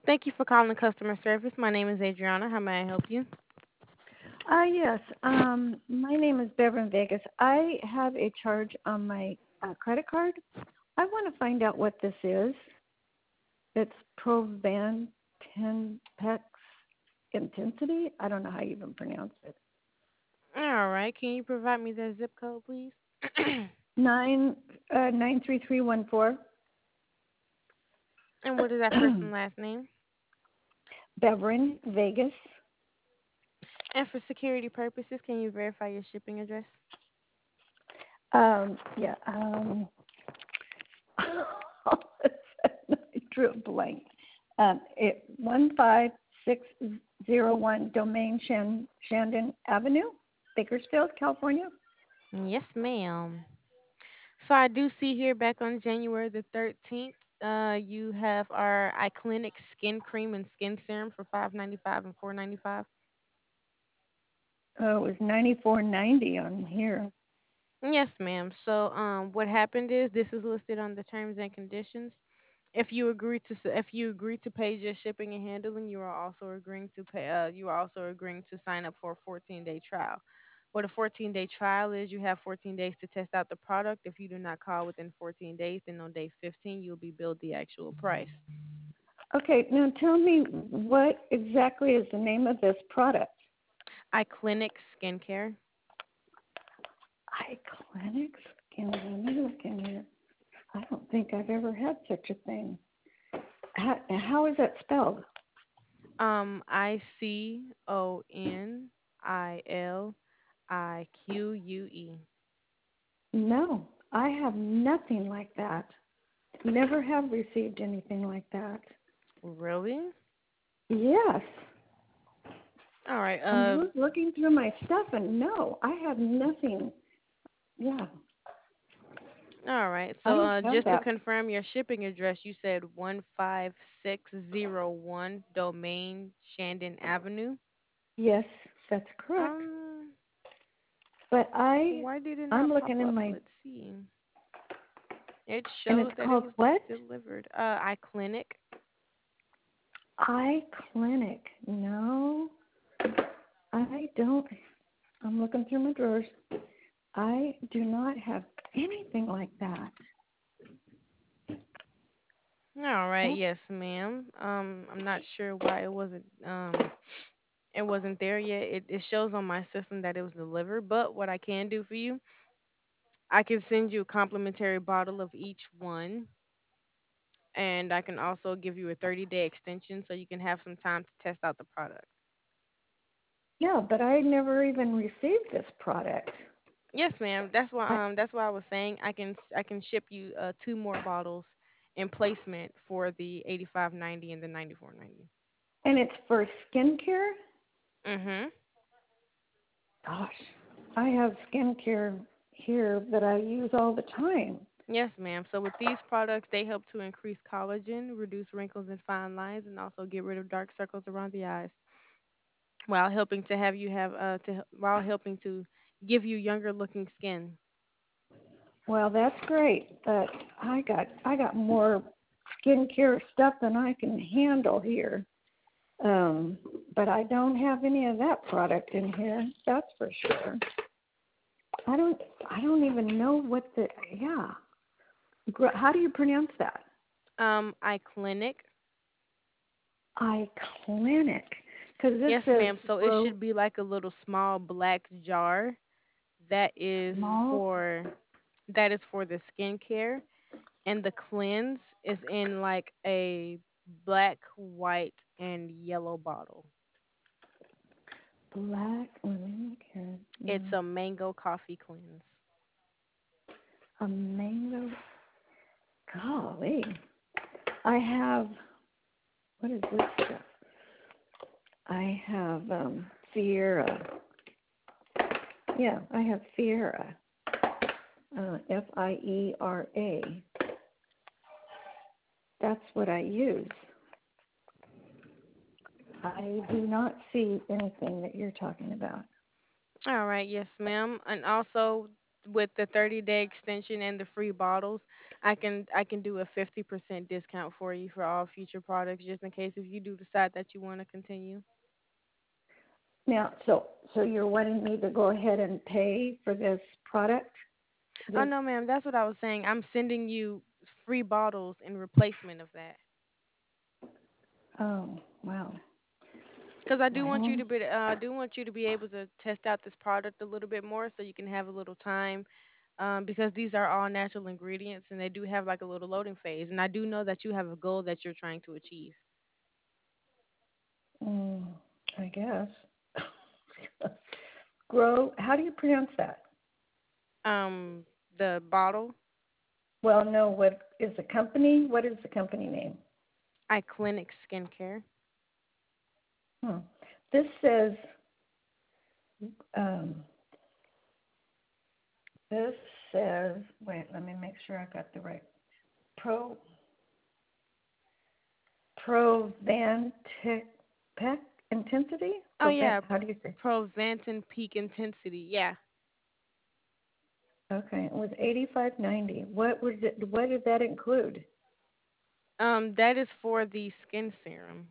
Thank you for calling customer service. My name is Adriana. How may I help you? Yes. My name is Bevan Vegas. I have a charge on my credit card. I want to find out what this is. It's Provantex Intensity. I don't know how you even pronounce it. All right. Can you provide me the zip code, please? 93314. And what is that first and last name? Bevan Vegas. And for security purposes, can you verify your shipping address? Yeah. I drew a blank. 15601 Domain Shandon Avenue, Bakersfield, California. Yes, ma'am. So I do see here back on January the 13th, you have our iClinic skin cream and skin serum for 5.95 and 4.95. Oh, it was 94.90 on here. Yes, ma'am. So what happened is this is listed on the terms and conditions. If you agree to pay just shipping and handling, you are also agreeing to pay. You are also agreeing to sign up for a 14-day trial. What a 14-day trial is, you have 14 days to test out the product. If you do not call within 14 days, then on day 15 you'll be billed the actual price. Okay, now tell me what exactly is the name of this product? iClinic skincare. iClinic Skin. Let me look in here. I don't think I've ever had such a thing. How is that spelled? ICONILIQUE. No, I have nothing like that. Never have received anything like that. Really? Yes. All right. I'm looking through my stuff and no, I have nothing. Yeah, All right. I So don't have just to that. confirm your shipping address, you said 15601 Domain Shandon Avenue. Yes, that's correct. Um, But why did it I'm not pop looking in up? my, Let's see. It and shows it's that it called was what? delivered. iClinic. Eye Clinic. No, I don't. I'm looking through my drawers. I do not have anything like that. All right. That's Yes, ma'am. I'm not sure why it wasn't there yet. It shows on my system that it was delivered, but what I can do for you, I can send you a complimentary bottle of each one, and I can also give you a 30-day extension so you can have some time to test out the product. yeah, but I never even received this product. Yes, ma'am. That's I, why I was saying I can ship you two more bottles in placement for the 85.90 and the 94.90. and it's for skincare. Mhm. Gosh, I have skincare here that I use all the time. Yes, ma'am. So with these products, they help to increase collagen, reduce wrinkles and fine lines, and also get rid of dark circles around the eyes, while helping to have you have while helping to give you younger looking skin. Well, that's great, but I got more skincare stuff than I can handle here. Um, but I don't have any of that product in here. That's for sure. I don't I don't even know what the yeah. How do you pronounce that? iClinic. Eye Clinic, because this Yes, says ma'am. So it grow should be like a little small black jar that is small for that is for the skincare, and the cleanse is in like a black, white, and yellow bottle. black. Let me look here. It's a mango coffee cleanse. A mango. Golly, I have. What is this stuff? I have Fiera. Yeah, I have Fiera. Fiera. That's what I use. I do not see anything that you're talking about. All right, yes, ma'am. And also with the 30-day extension and the free bottles, I can do a 50% discount for you for all future products, just in case if you do decide that you want to continue. Now, so you're wanting me to go ahead and pay for this product? Oh This no, ma'am, that's what I was saying. I'm sending you free bottles in replacement of that. oh wow. Because I do want you Well, to be, I do want you to be able to test out this product a little bit more, so you can have a little time. Because these are all natural ingredients, and they do have like a little loading phase. And I do know that you have a goal that you're trying to achieve. mm, I guess. Grow. How do you pronounce that? Um, the bottle, Well, no. What is the company? What is the company name? iClinic Skincare. Hmm. This says. Um, this says. Wait. Let me make sure I got the right. Pro Provantic Pec intensity. Oh Provent. yeah, How do you say? Provantin Peak Intensity. Yeah. Okay. It was 85.90. What was it? What did that include? That is for the skin serum.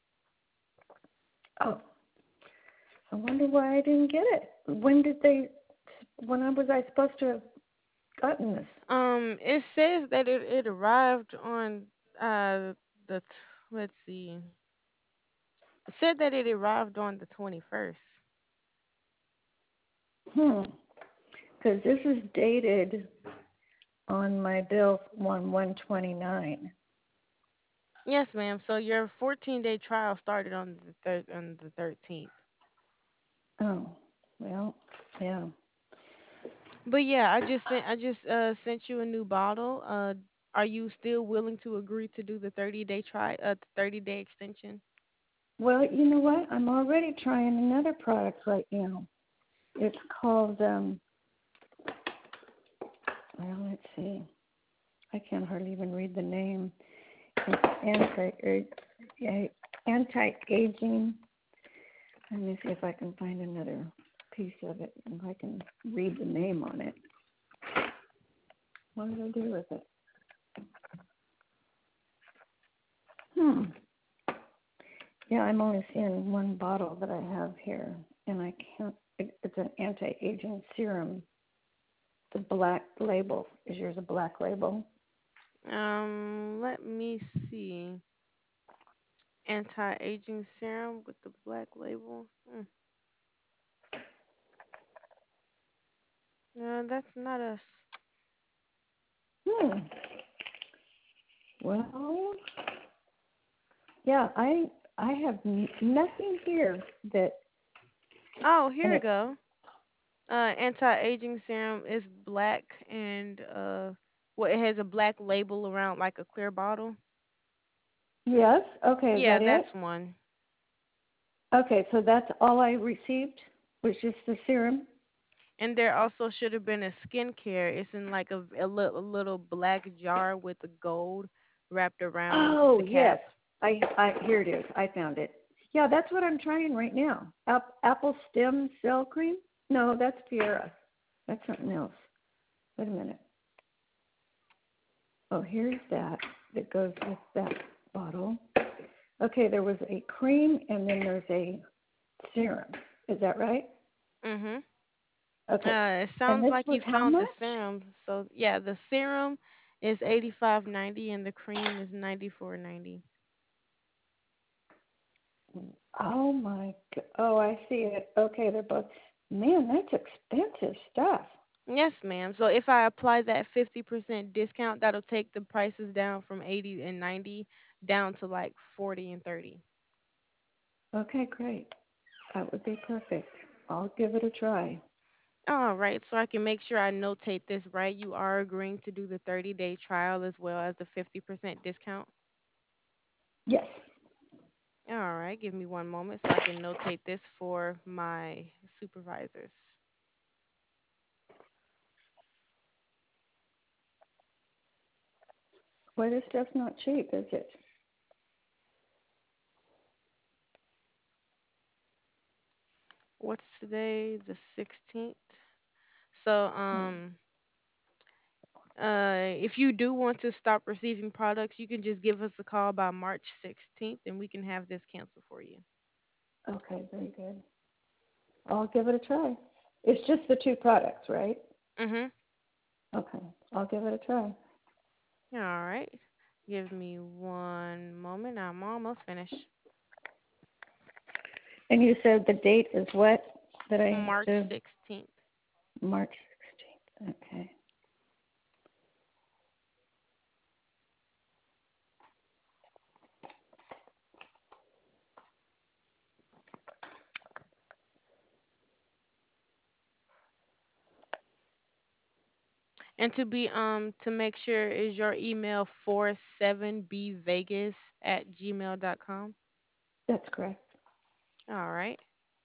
Oh, I wonder why I didn't get it. When did they? When was I supposed to have gotten this? It says that it arrived on the let's see. It said that it arrived on the 21st. Hmm. Because this is dated on my bill on 129. Yes, ma'am. So your 14-day trial started on the 13th. Oh, well, yeah. But yeah, I just sent you a new bottle. Are you still willing to agree to do the 30-day extension? Well, you know what? I'm already trying another product right now. It's called, well, let's see. I can't hardly even read the name. It's anti-aging. Let me see if I can find another piece of it, if I can read the name on it. What did I do with it? Hmm. Yeah, I'm only seeing one bottle that I have here, and I can't. It's an anti-aging serum. The black label. Is yours a black label? Let me see. Anti-aging serum with the black label. No, that's not us. Hmm. Well, yeah, I have nothing here that, Oh, here and we it. go. Anti-aging serum is black and well, it has a black label around like a clear bottle. Yes. Okay. Is Yeah, that it? that's one. Okay. So that's all I received was just the serum. And there also should have been a skincare. It's in like a little black jar with the gold wrapped around Oh the yes. cap. I here it is. I found it. Yeah, that's what I'm trying right now. Apple stem cell cream? No, that's Fiera. That's something else. Wait a minute. Oh, here's that goes with that bottle. Okay, there was a cream and then there's a serum. Is that right? Mhm. Okay. It And sounds this like was you how found the much? serum. So yeah, the serum is 85.90 and the cream is 94.90. Oh my. Oh, I see it. Okay, they're both. Man, that's expensive stuff. Yes, ma'am. So if I apply that 50% discount, that'll take the prices down from 80 and 90 down to like 40 and 30. Okay, great. That would be perfect. I'll give it a try. All right, so I can make sure I notate this right. You are agreeing to do the 30-day trial as well as the 50% discount. Yes. All right, give me one moment so I can notate this for my supervisors. Well, this stuff's not cheap, is it? What's today? The 16th. So Hmm. if you do want to stop receiving products, you can just give us a call by March 16th and we can have this canceled for you. Okay, very good. I'll give it a try. It's just the two products, right? Mhm. Okay, I'll give it a try. All right. Give me one moment. I'm almost finished. And you said the date is what that I have March to 16th. March 16th. Okay. And to make sure is your email 47bvegas@gmail.com. That's correct. All right.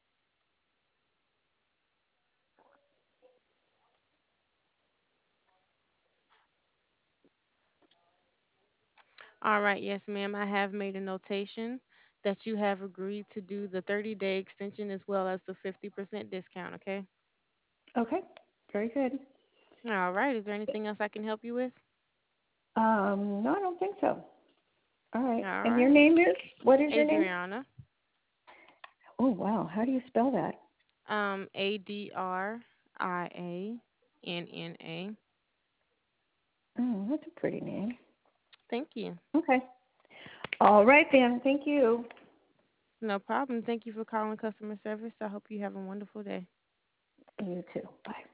All right, yes, ma'am. I have made a notation that you have agreed to do the 30-day extension as well as the 50% discount, okay? Okay, very good. All right. Is there anything else I can help you with? No, I don't think so. All right. All And your right. name is? What is your name? Adriana. Oh, wow. How do you spell that? Adrianna. Oh, that's a pretty name. Thank you. Okay. All right then. Thank you. No problem. Thank you for calling customer service. I hope you have a wonderful day. You too. Bye.